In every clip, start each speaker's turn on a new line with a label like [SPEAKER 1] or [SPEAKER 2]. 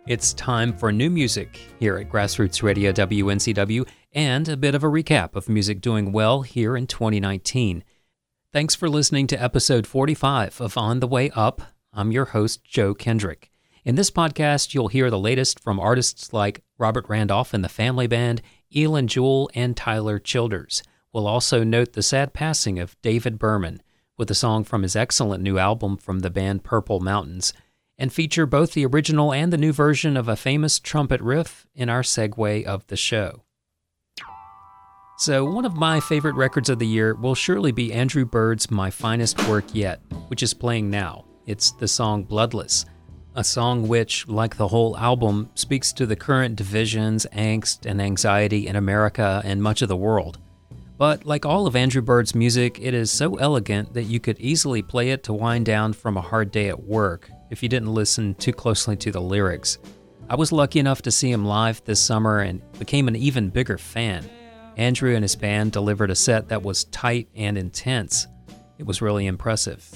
[SPEAKER 1] It's time for new music here at Grassroots Radio WNCW and a bit of a recap of music doing well here in 2019. Thanks for listening to episode 45 of On the Way Up. I'm your host, Joe Kendrick. In this podcast, you'll hear the latest from artists like Robert Randolph and the Family Band, Elin Jewell, and Tyler Childers. We'll also note the sad passing of David Berman with a song from his excellent new album from the band Purple Mountains, and feature both the original and the new version of a famous trumpet riff in our segue of the show. So one of my favorite records of the year will surely be Andrew Bird's My Finest Work Yet, which is playing now. It's the song Bloodless, a song which, like the whole album, speaks to the current divisions, angst, and anxiety in America and much of the world. But like all of Andrew Bird's music, it is so elegant that you could easily play it to wind down from a hard day at work if you didn't listen too closely to the lyrics. I was lucky enough to see him live this summer and became an even bigger fan. Andrew and his band delivered a set that was tight and intense. It was really impressive.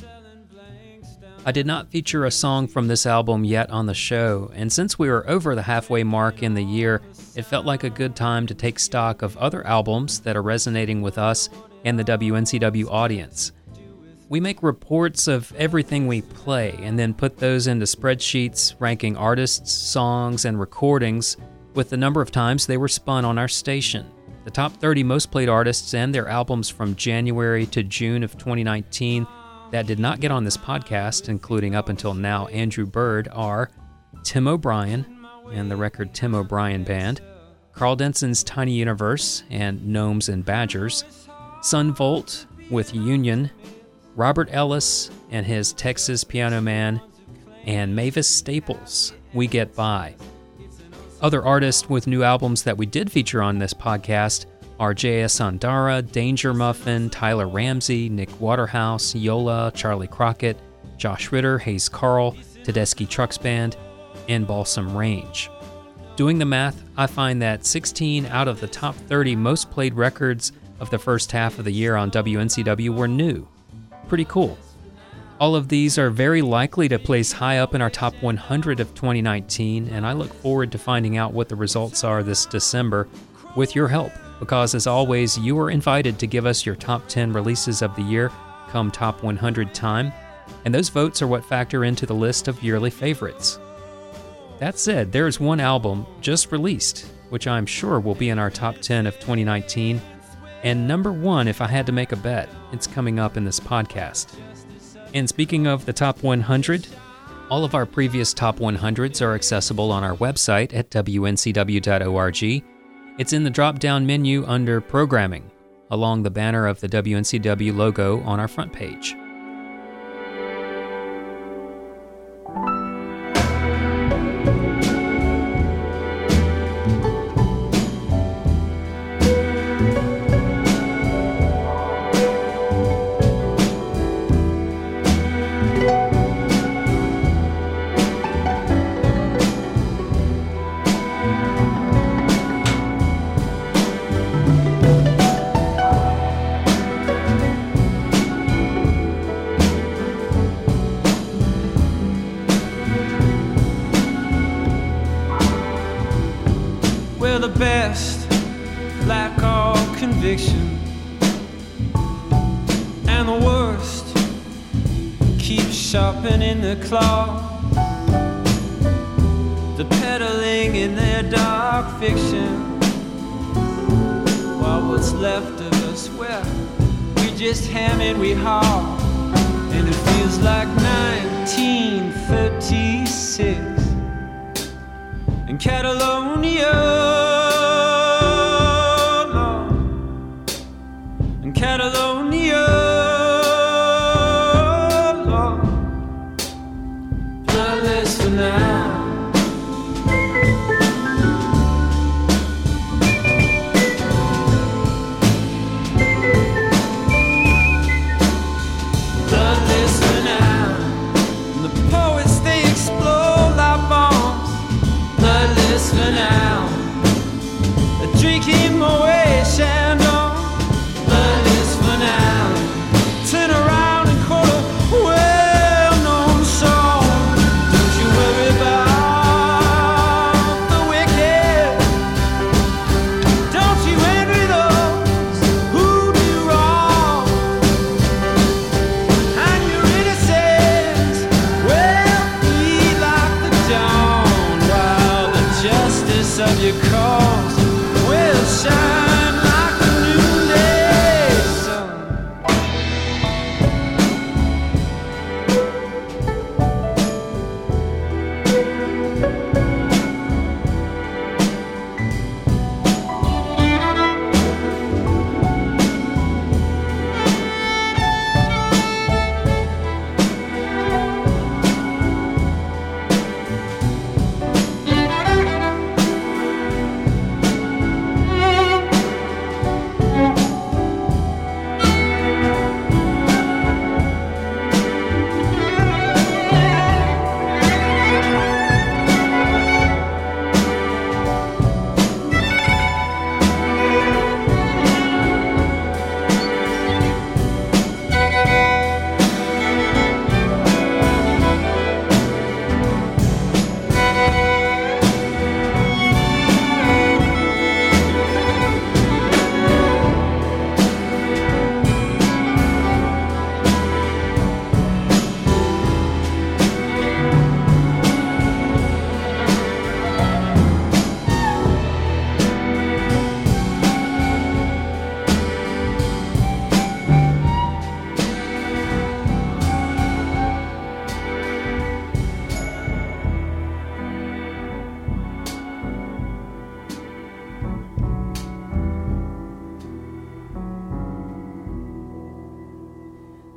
[SPEAKER 1] I did not feature a song from this album yet on the show, and since we were over the halfway mark in the year, it felt like a good time to take stock of other albums that are resonating with us and the WNCW audience. We make reports of everything we play and then put those into spreadsheets ranking artists, songs, and recordings with the number of times they were spun on our station. The top 30 most played artists and their albums from January to June of 2019 that did not get on this podcast, including up until now Andrew Bird, are Tim O'Brien and the record Tim O'Brien Band, Carl Denson's Tiny Universe and Gnomes and Badgers, Son Volt with Union, Robert Ellis and his Texas Piano Man, and Mavis Staples' We Get By. Other artists with new albums that we did feature on this podcast are J.S. Andara, Danger Muffin, Tyler Ramsey, Nick Waterhouse, Yola, Charlie Crockett, Josh Ritter, Hayes Carl, Tedeschi Trucks Band, and Balsam Range. Doing the math, I find that 16 out of the top 30 most played records of the first half of the year on WNCW were new. Pretty cool. All of these are very likely to place high up in our top 100 of 2019, and I look forward to finding out what the results are this December with your help. Because as always, you are invited to give us your top 10 releases of the year come top 100 time, and those votes are what factor into the list of yearly favorites. That said, there is one album just released, which I'm sure will be in our top 10 of 2019, and number one if I had to make a bet. It's coming up in this podcast. And speaking of the top 100, all of our previous top 100s are accessible on our website at wncw.org. It's in the drop-down menu under Programming, along the banner of the WNCW logo on our front page.
[SPEAKER 2] The best lack all conviction, and the worst keep sharpening the claw, the peddling in their dark fiction, while what's left of us, well, we just ham and we haul, and it feels like 1936 in Catalonia. Catalonia, Lord, bloodless for now. Bloodless for now. And the poets, they explode like bombs. Bloodless for now.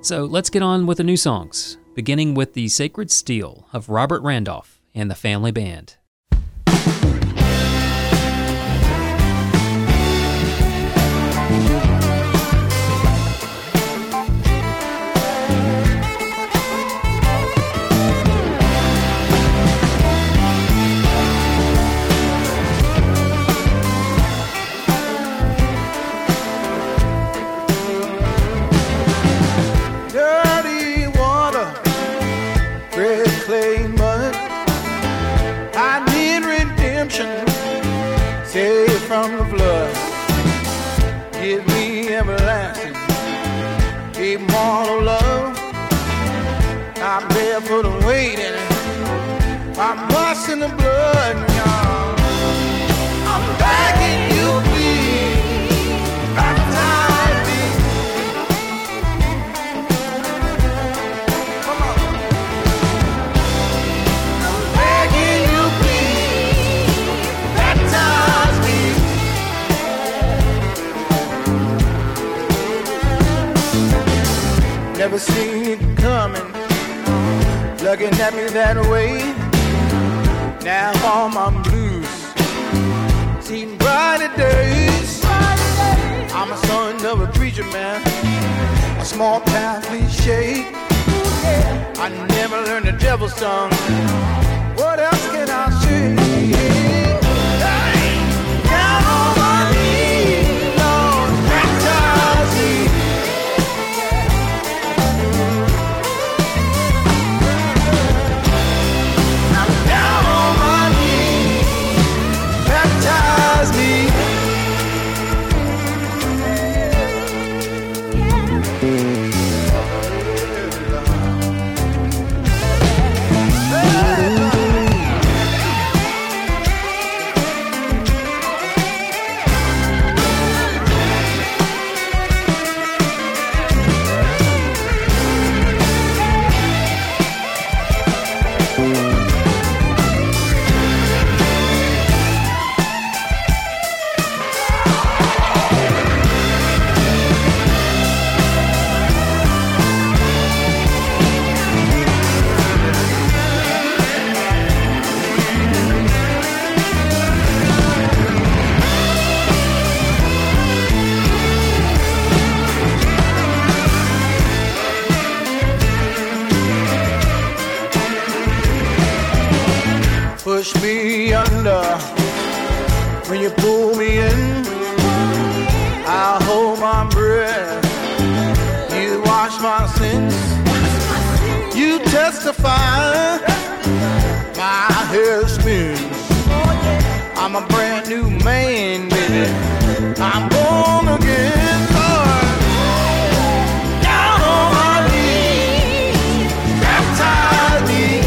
[SPEAKER 1] So let's get on with the new songs, beginning with The Sacred Steel of Robert Randolph and the Family Band.
[SPEAKER 3] From the flood, give me everlasting, immortal love. I'm barefoot and waiting, I'm busting the blood, y'all. I'm begging you, please, baptize me. Come on. I'm begging you, please, baptize me. Never seen it coming, looking at me that way. Now all my blues seen brighter days. I'm a son of a preacher man, a small town cliche. I never learned the devil's song. What else can I say? Down on my knees, Lord, baptize me. Push me under when you pull me in. I'll hold my breath. You wash my sins. You testify. My hair spins. I'm a brand new man, baby. I'm born again, Lord. Down on my knees, baptize me.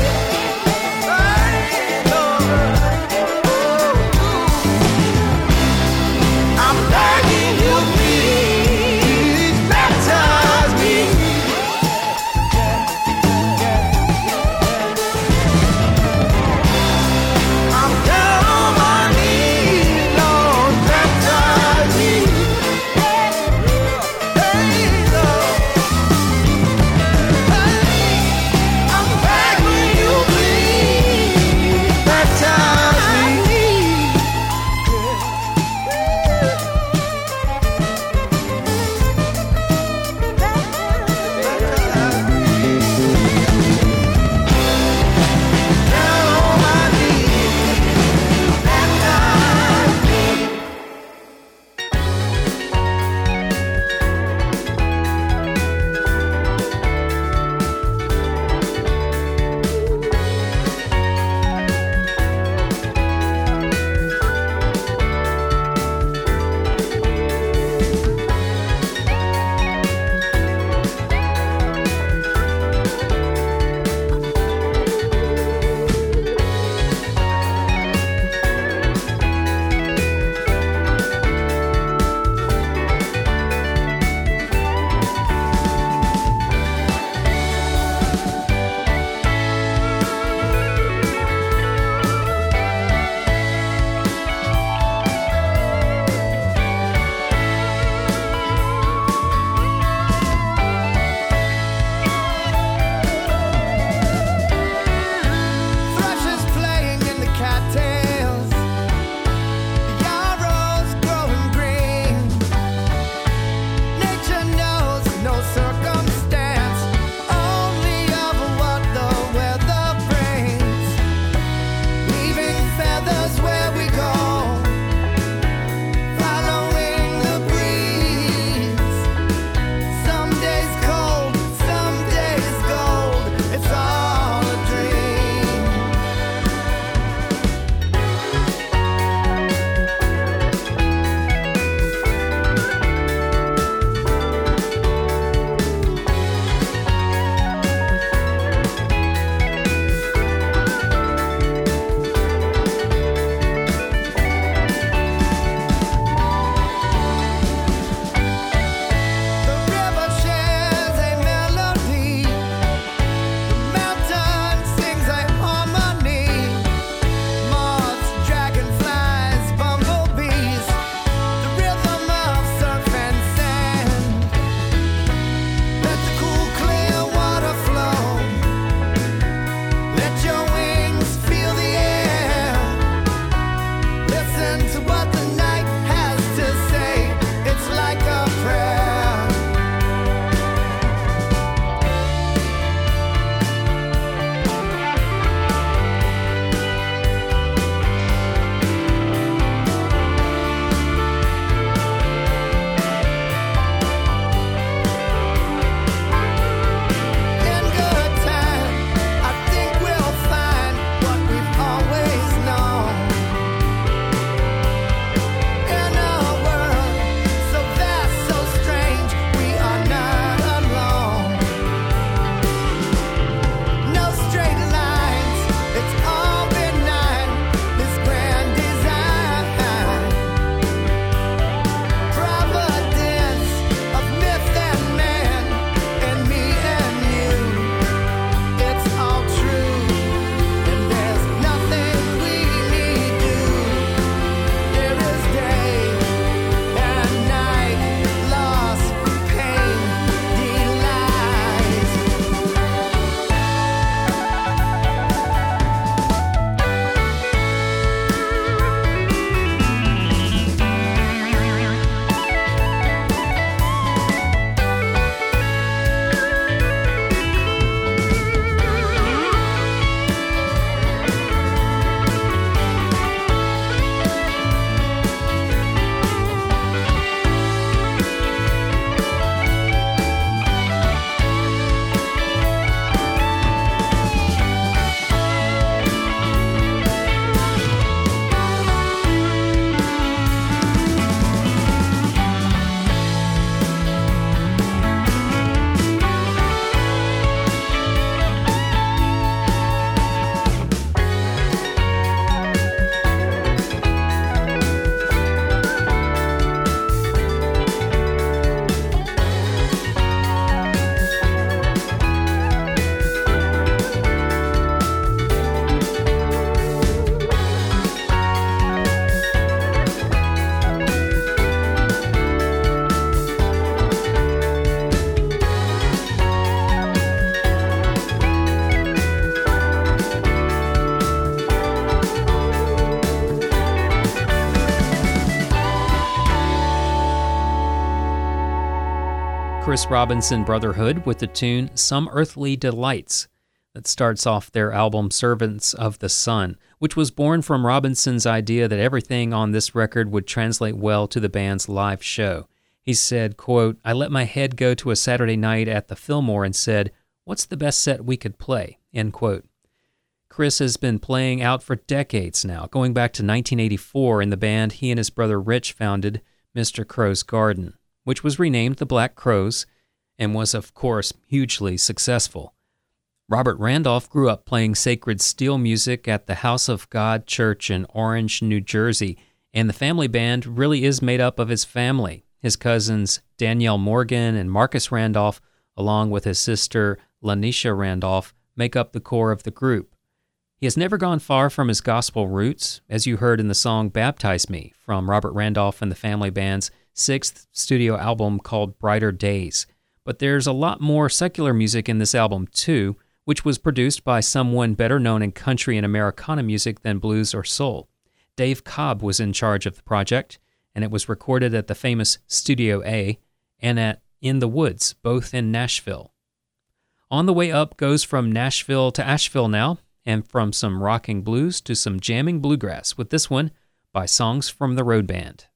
[SPEAKER 1] Chris Robinson Brotherhood with the tune Some Earthly Delights that starts off their album Servants of the Sun, which was born from Robinson's idea that everything on this record would translate well to the band's live show. He said, quote, "I let my head go to a Saturday night at the Fillmore and said, what's the best set we could play?" End quote. Chris has been playing out for decades now, going back to 1984 in the band he and his brother Rich founded, Mr. Crow's Garden, which was renamed the Black Crowes and was, of course, hugely successful. Robert Randolph grew up playing sacred steel music at the House of God Church in Orange, New Jersey, and the family band really is made up of his family. His cousins Danielle Morgan and Marcus Randolph, along with his sister Lanisha Randolph, make up the core of the group. He has never gone far from his gospel roots, as you heard in the song Baptize Me from Robert Randolph and the family band's sixth studio album called Brighter Days. But there's a lot more secular music in this album too, which was produced by someone better known in country and Americana music than blues or soul. Dave Cobb was in charge of the project, and it was recorded at the famous Studio A and at In the Woods, both in Nashville. On the Way Up goes from Nashville to Asheville now, and from some rocking blues to some jamming bluegrass, with this one by Songs from the Road Band.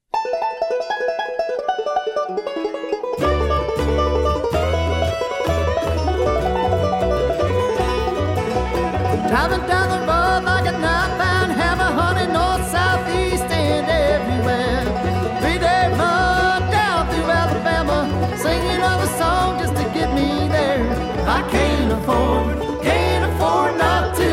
[SPEAKER 4] Driving down the road like a nine-pound hammer, honey, north, south, east, and everywhere. 3-day run down through Alabama, singing of a song just to get me there. I can't afford not to.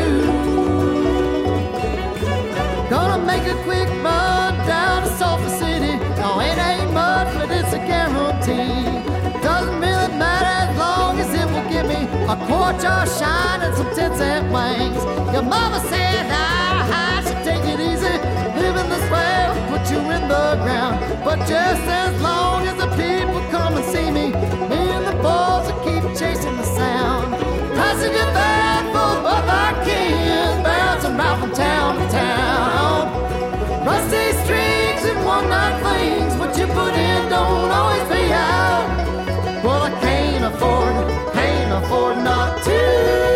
[SPEAKER 4] Gonna make a quick run down to Sulphur City. No, it ain't much, but it's a guarantee. Doesn't really matter as long as it will give me a quart jar shine and some 10-cent wings. Your mama said I should take it easy. Living this way will put you in the ground. But just as long as the people come and see me, me and the boys will keep chasing the sound. Passenger van full of our kids, bouncing round from town to town. Rusty strings and one-night flings, what you put in don't always pay out. Well, I can't afford not to.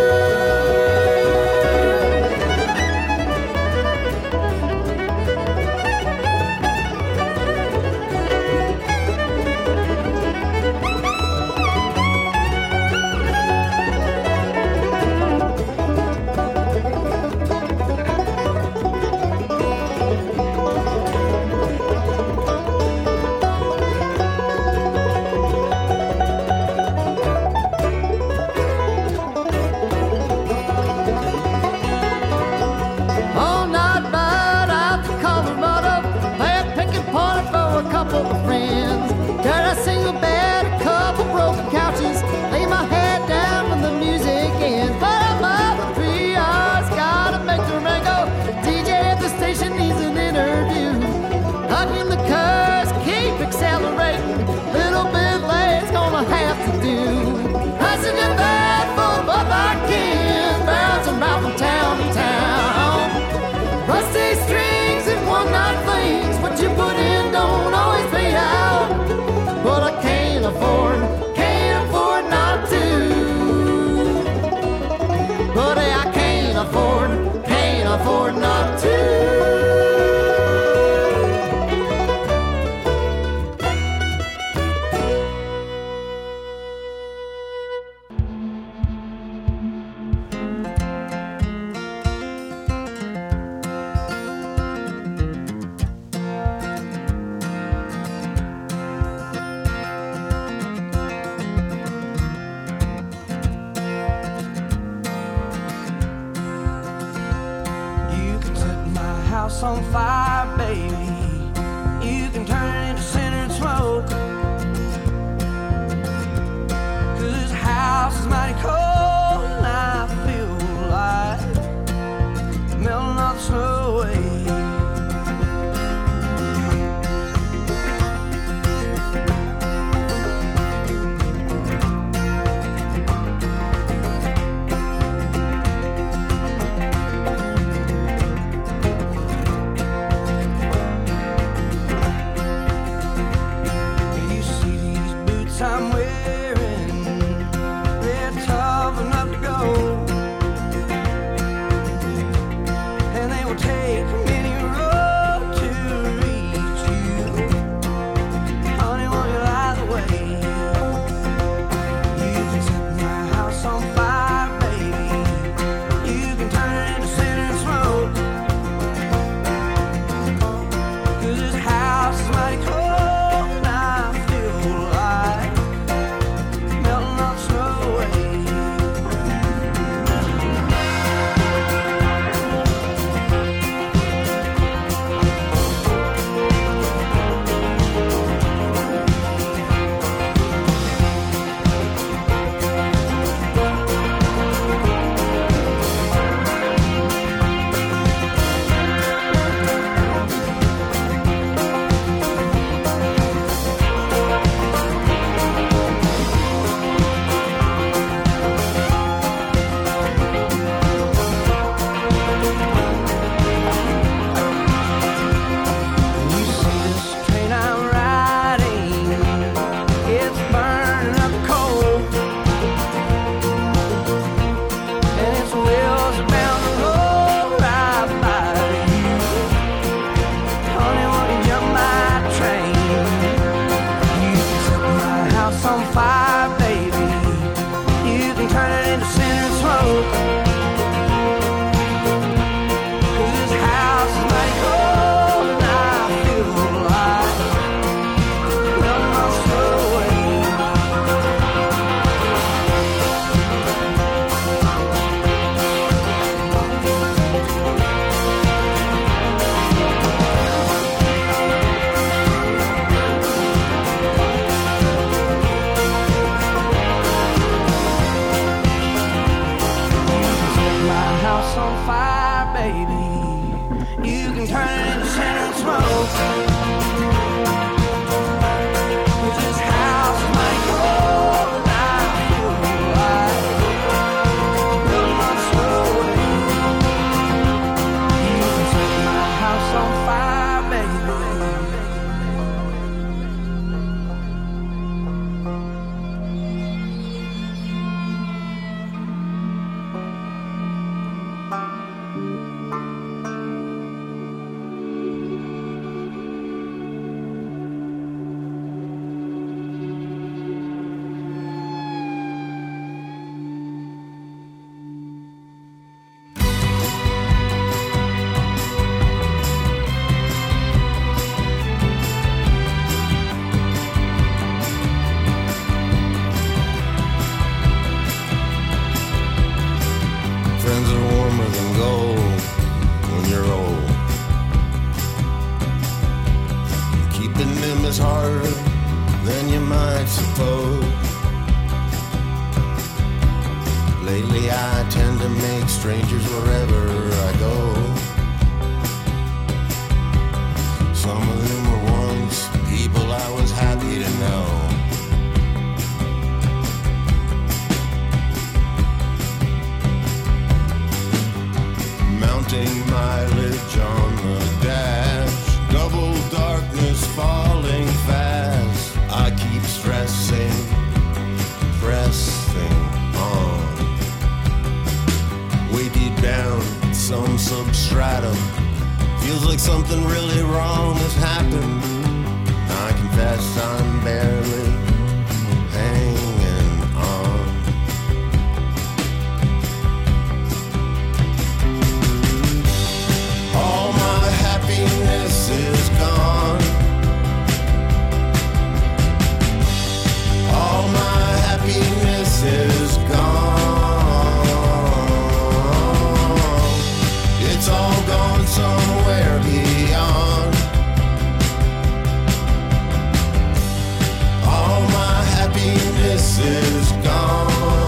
[SPEAKER 2] On fire, baby. You can turn it into cinder and smoke. 'Cause the house is mighty cold and I feel like melting all the snow away. baby. You can turn it into cinnamon smoke. This house might go down your life. Build my soul. You can set my house on fire, baby.
[SPEAKER 5] Friends are warmer than gold when you're old. Keeping them is harder than you might suppose. Lately I tend to make strangers wherever I go. Some of them were once people I was happy to know. Mounting mileage on the dash, double darkness falling fast. I keep stressing, pressing on. Way deep down, some substratum, feels like something really wrong has happened. I confess I'm barely hanging on. All my happiness is gone. All my happiness is gone. It's all gone somewhere beyond. All my happiness is gone.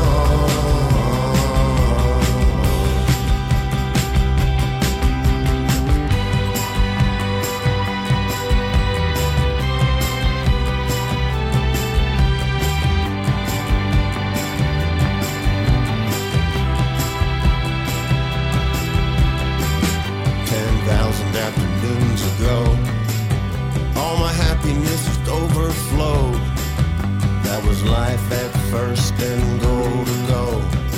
[SPEAKER 5] 10,000 afternoons ago, all my happiness just overflowed. That was life at first and goal to go.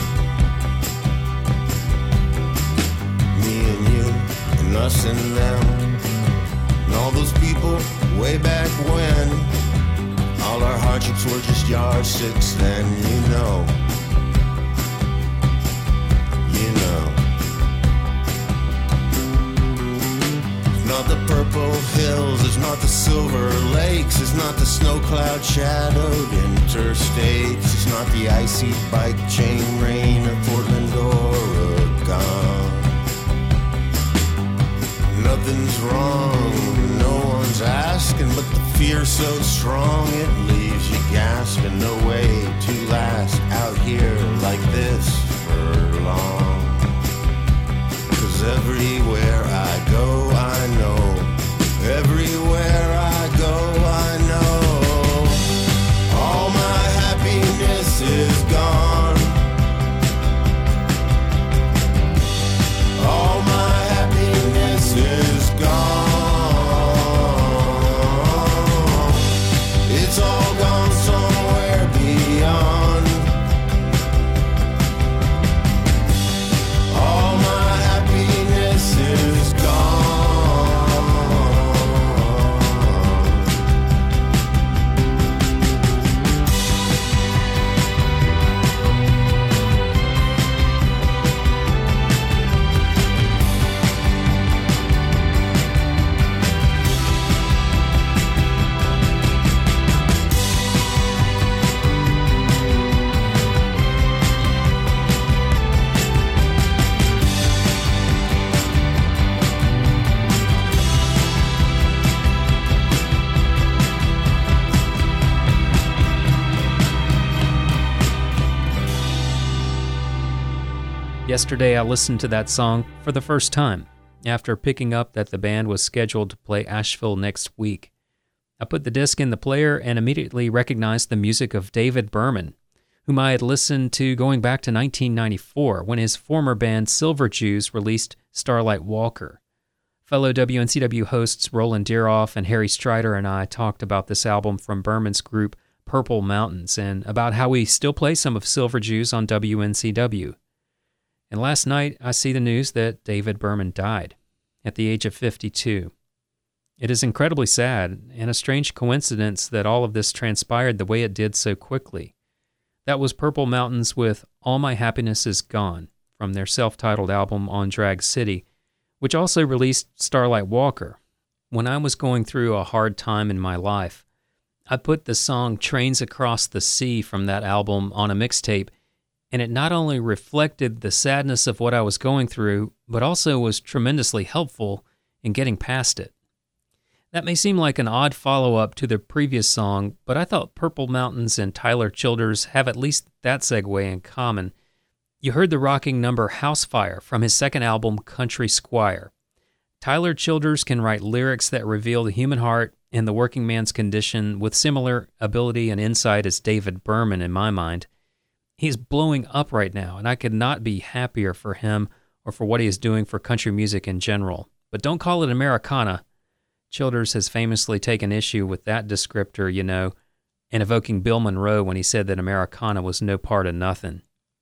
[SPEAKER 5] Me and you and us and them and all those people way back when. All our hardships were just yardsticks then, you know. You know. It's not the purple hills, it's not the silver lakes, it's not the snow cloud shadowed interstates, it's not the icy bike chain rain of Portland, Oregon. Nothing's wrong, no one's asking, but the fear's so strong it leaves you gasping. No way to last out here like this for long. 'Cause everywhere I go, I know. Everywhere I go, I know. All my happiness is gone. All my happiness is gone. It's all gone somewhere beyond.
[SPEAKER 1] Yesterday I listened to that song for the first time, after picking up that the band was scheduled to play Asheville next week. I put the disc in the player and immediately recognized the music of David Berman, whom I had listened to going back to 1994 when his former band Silver Jews released Starlight Walker. Fellow WNCW hosts Roland Deeroff and Harry Strider and I talked about this album from Berman's group Purple Mountains and about how we still play some of Silver Jews on WNCW. And last night, I see the news that David Berman died at the age of 52. It is incredibly sad and a strange coincidence that all of this transpired the way it did so quickly. That was Purple Mountains with All My Happiness Is Gone from their self-titled album On Drag City, which also released Starlight Walker. When I was going through a hard time in my life, I put the song Trains Across the Sea from that album on a mixtape, and it not only reflected the sadness of what I was going through, but also was tremendously helpful in getting past it. That may seem like an odd follow-up to the previous song, but I thought Purple Mountains and Tyler Childers have at least that segue in common. You heard the rocking number Housefire from his second album, Country Squire. Tyler Childers can write lyrics that reveal the human heart and the working man's condition with similar ability and insight as David Berman in my mind. He's blowing up right now, and I could not be happier for him or for what he is doing for country music in general. But don't call it Americana. Childers has famously taken issue with that descriptor, you know, and evoking Bill Monroe when he said that Americana was no part of nothing.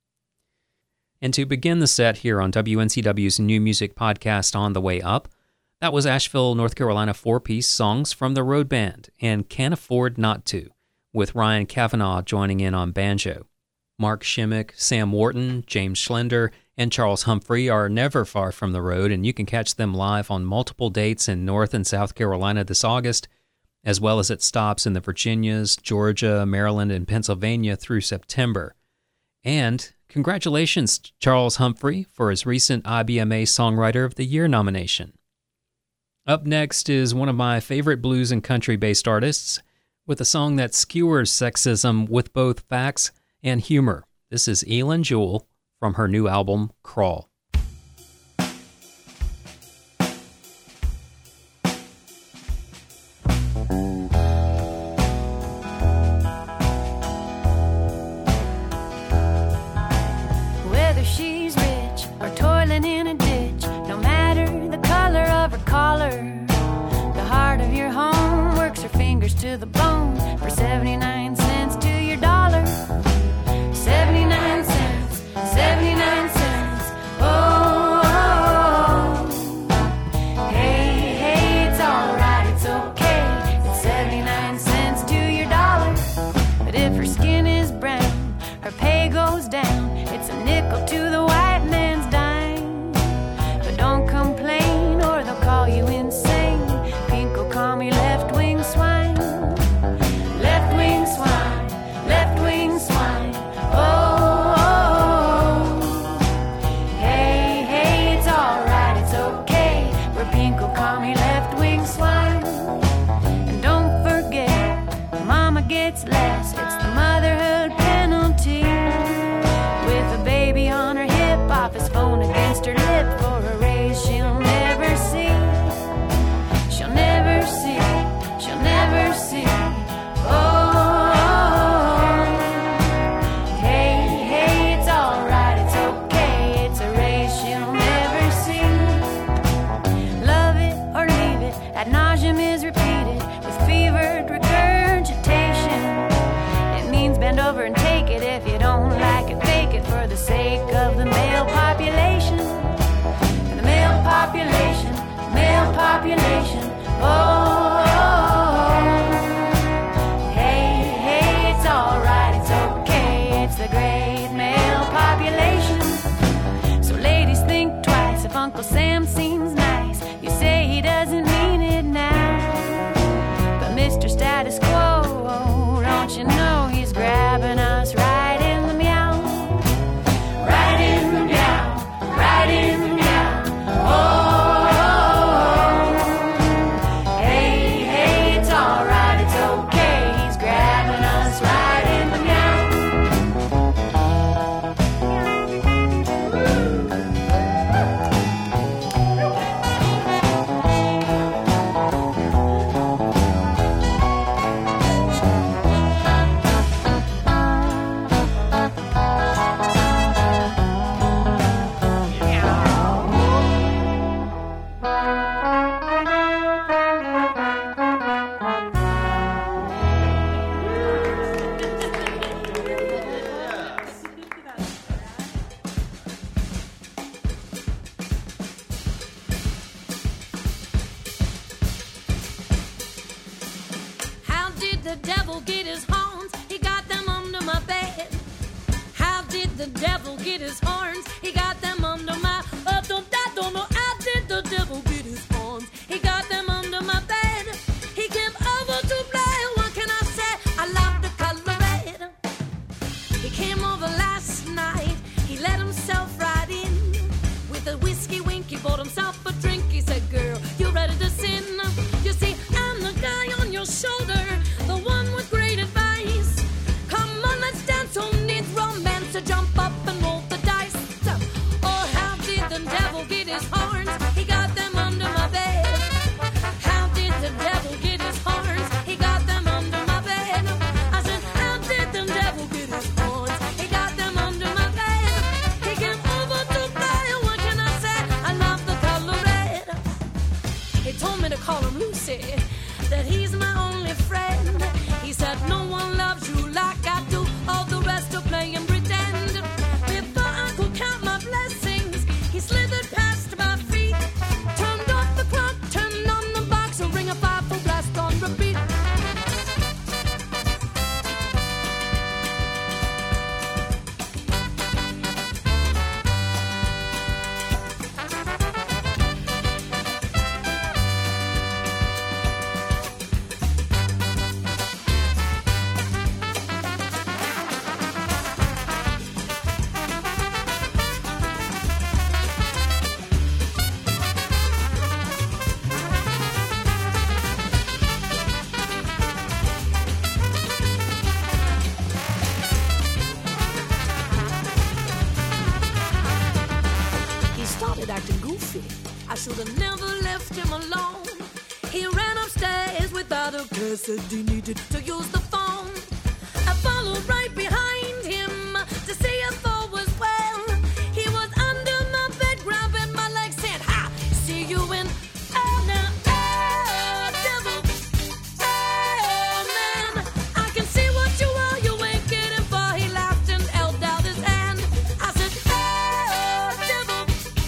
[SPEAKER 1] And to begin the set here on WNCW's new music podcast On the Way Up, that was Asheville, North Carolina four-piece Songs from the Road Band and Can't Afford Not To, with Ryan Kavanaugh joining in on banjo. Mark Shimmick, Sam Wharton, James Schlender, and Charles Humphrey are never far from the road, and you can catch them live on multiple dates in North and South Carolina this August, as well as at stops in the Virginias, Georgia, Maryland, and Pennsylvania through September. And congratulations, Charles Humphrey, for his recent IBMA Songwriter of the Year nomination. Up next is one of my favorite blues and country-based artists, with a song that skewers sexism with both facts and humor. This is Elin Jewell from her new album, Crawl.
[SPEAKER 6] Whether she's rich or toiling in a ditch, no matter the color of her collar, the heart of your home works her fingers to the bone for 79 cents to your dollar. 79 cents, 79 cents, oh, oh, oh. Hey, hey, it's alright, it's okay, it's 79 cents to your dollar. But if her skin is brown, her pay goes down, it's a nickel to the white man's dime. But don't complain or they'll call you insane. Pink will call me left-wing swine. Left-wing swine, left-wing swine. Oh, oh, oh. Hey, hey, it's alright, it's okay. Where Pink will call me left-wing swine. And don't forget, Mama gets less. It's the motherhood penalty. With a baby on her hip, office phone against her lip for a raise she'll never see. She'll never see. She'll never see. Oh. Ad nauseum is repeated with fevered regurgitation. It means bend over and take it. If you don't like it, fake it for the sake of the male population. The male population, male population. Oh, hey, hey, it's alright, it's okay. It's the great male population. So ladies, think twice. If Uncle Sam seems nice, you say he doesn't mean it now. But Mr. Status Quo, don't you know he's grabbing us right in the meow? Right in the meow, right in the meow. Oh,
[SPEAKER 7] the devil get his horns? He got them under my, I don't know how did the devil get his horns? He got them under my bed. He came over to play, what can I say? I love the color red. He came over last night, he let himself right in. With a whiskey wink, he bought himself a drink. He said, girl, you ready to sin? You see, I'm the guy on your shoulder, the one with great advice. Come on, let's dance, who needs romance? To jump up and roll the dice. Oh, how did the devil get his horns? He got them under my bed. How did the devil get his horns? He got them under my bed. I said, how did the devil get his horns? He got them under my bed. He came over to play, what can I say? I love the color red. He told me to call him Lucy, that he's my only friend. He said, no one loves you like I do. All the rest are playing pretend. Before I could count my blessings, he slithered past my feet, turned off the clock, turned on the box, a ring of fire for blast on repeat. Acting goofy, I should have never left him alone. He ran upstairs without a care, said he needed to use the phone. I followed right behind him to see if all was well. He was under my bed, grabbing my leg, saying, "Ha! See you in oh now, oh devil, oh man, I can see what you are. You ain't getting far." He laughed and held out his hand. I said, "Oh devil."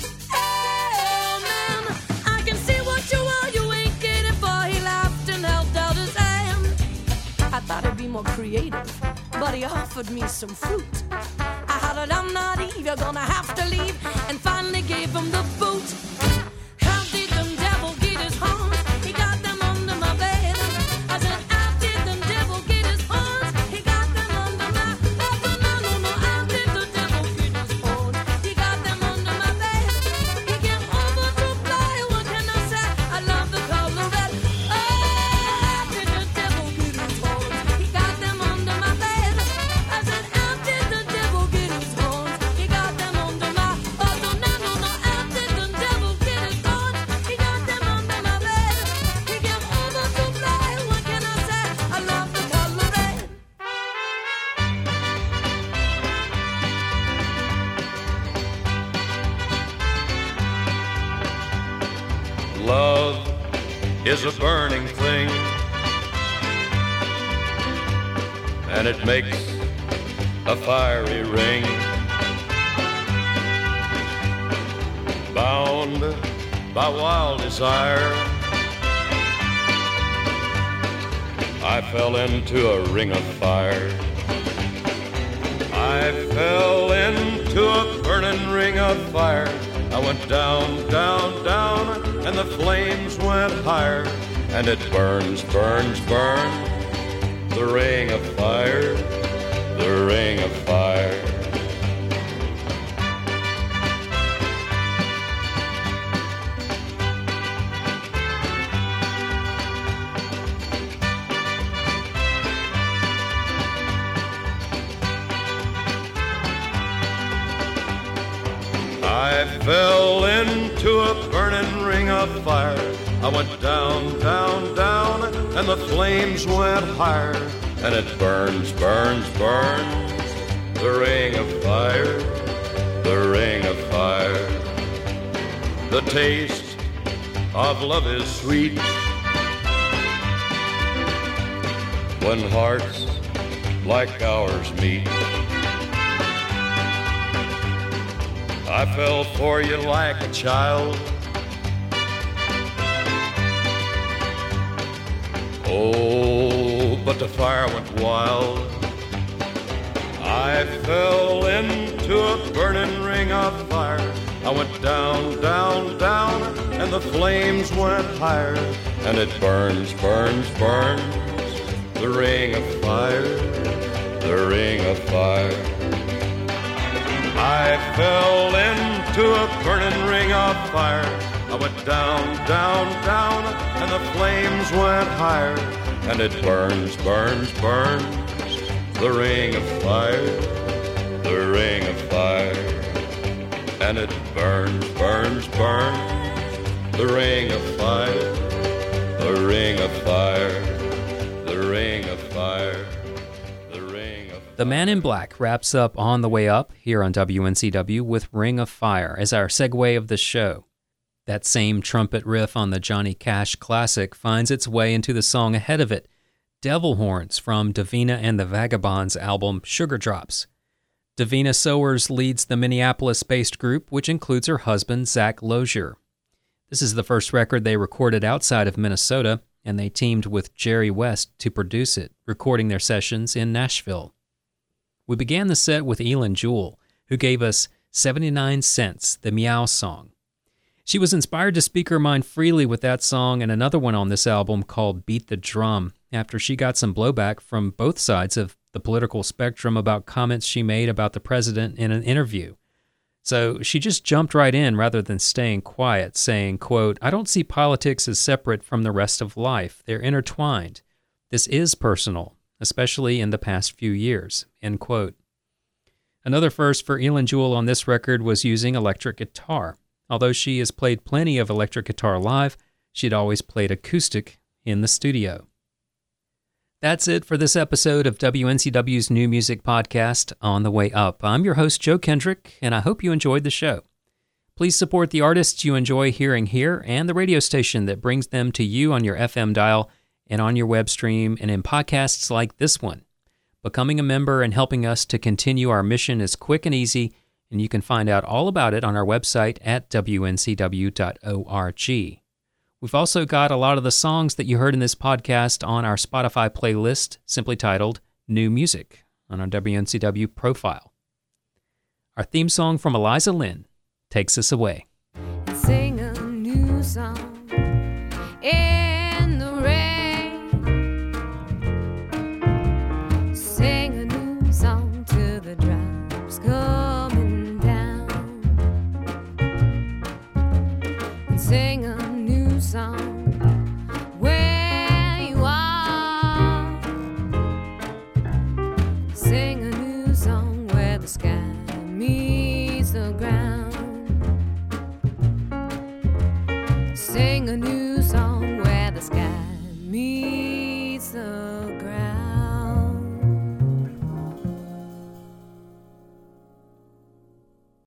[SPEAKER 7] I thought he'd be more creative, but he offered me some fruit. I hollered, I'm not Eve, you're gonna have to leave, and finally gave him the boot. How did the devil get his horns? He got them under my bed. I said, how did the devil get his horns? He got them under my bed. No, how did the devil get his horns? He got them under my bed. He came over to play, what can I say? I love the color red. Oh, how did the devil get his horns? He got them under my bed. I said, how did the devil get his horns? He got them under my no, how did the devil get his horns? He got them under my bed. He came over to play, what can I say? I love the color red.
[SPEAKER 8] Love is a burning thing, and it makes a fiery ring. Bound by wild desire, I fell into a ring of fire. I fell into a burning ring of fire. I went down, down, down, and the flames went higher. And it burns, burns, burns, the ring of fire, the ring of fire. I fell into a burning ring of fire. I went down, down, down, and the flames went higher. And it burns, burns, burns, the ring of fire, the ring of fire. The taste of love is sweet when hearts like ours meet. I fell for you like a child. Oh, but the fire went wild. I fell into of fire. I went down, down, down, and the flames went higher. And it burns, burns, burns, the ring of fire, the ring of fire. I fell into a burning ring of fire. I went down, down, down, and the flames went higher. And it burns, burns, burns, the ring of fire, the ring of fire. And it burns, burns, burns, the ring of fire, the ring of fire, the ring of fire, the ring of fire.
[SPEAKER 1] The Man in Black wraps up On the Way Up here on WNCW with Ring of Fire as our segue of the show. That same trumpet riff on the Johnny Cash classic finds its way into the song ahead of it, Devil Horns from Davina and the Vagabonds' album Sugar Drops. Davina Sowers leads the Minneapolis-based group, which includes her husband, Zach Lozier. This is the first record they recorded outside of Minnesota, and they teamed with Jerry West to produce it, recording their sessions in Nashville. We began the set with Elin Jewell, who gave us 79 Cents, the Meow song. She was inspired to speak her mind freely with that song and another one on this album called Beat the Drum, after she got some blowback from both sides of the political spectrum about comments she made about the president in an interview. So she just jumped right in rather than staying quiet, saying, quote, "I don't see politics as separate from the rest of life. They're intertwined. This is personal, especially in the past few years," end quote. Another first for Elin Jewell on this record was using electric guitar. Although she has played plenty of electric guitar live, she'd always played acoustic in the studio. That's it for this episode of WNCW's New Music Podcast, On the Way Up. I'm your host, Joe Kendrick, and I hope you enjoyed the show. Please support the artists you enjoy hearing here and the radio station that brings them to you on your FM dial and on your web stream and in podcasts like this one. Becoming a member and helping us to continue our mission is quick and easy, and you can find out all about it on our website at wncw.org. We've also got a lot of the songs that you heard in this podcast on our Spotify playlist, simply titled New Music, on our WNCW profile. Our theme song from Eliza Lynn takes us away.
[SPEAKER 6] Sing a new song in the rain. Sing a new song till the drops coming down. Sing a new song where you are. Sing a new song where the sky meets the ground. Sing a new